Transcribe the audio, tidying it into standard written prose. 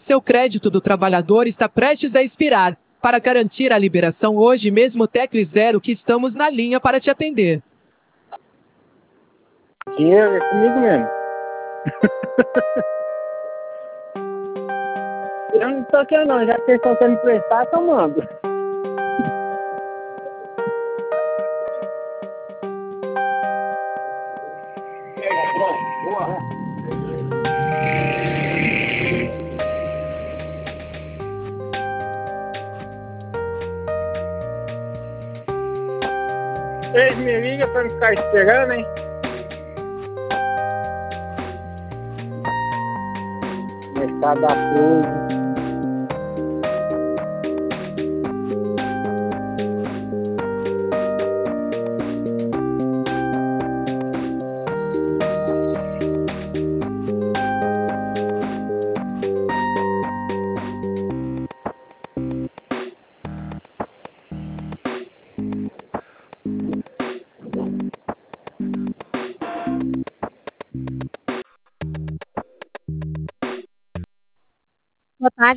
Seu crédito do trabalhador está prestes a expirar. Para garantir a liberação hoje mesmo, tecle 0 que estamos na linha para te atender. Dinheiro é comigo mesmo. Eu não tô querendo não, já que vocês estão querendo emprestar, então mando. Boa. 6 me liga pra não ficar esperando, hein? Mercado da Flor. Boa tarde.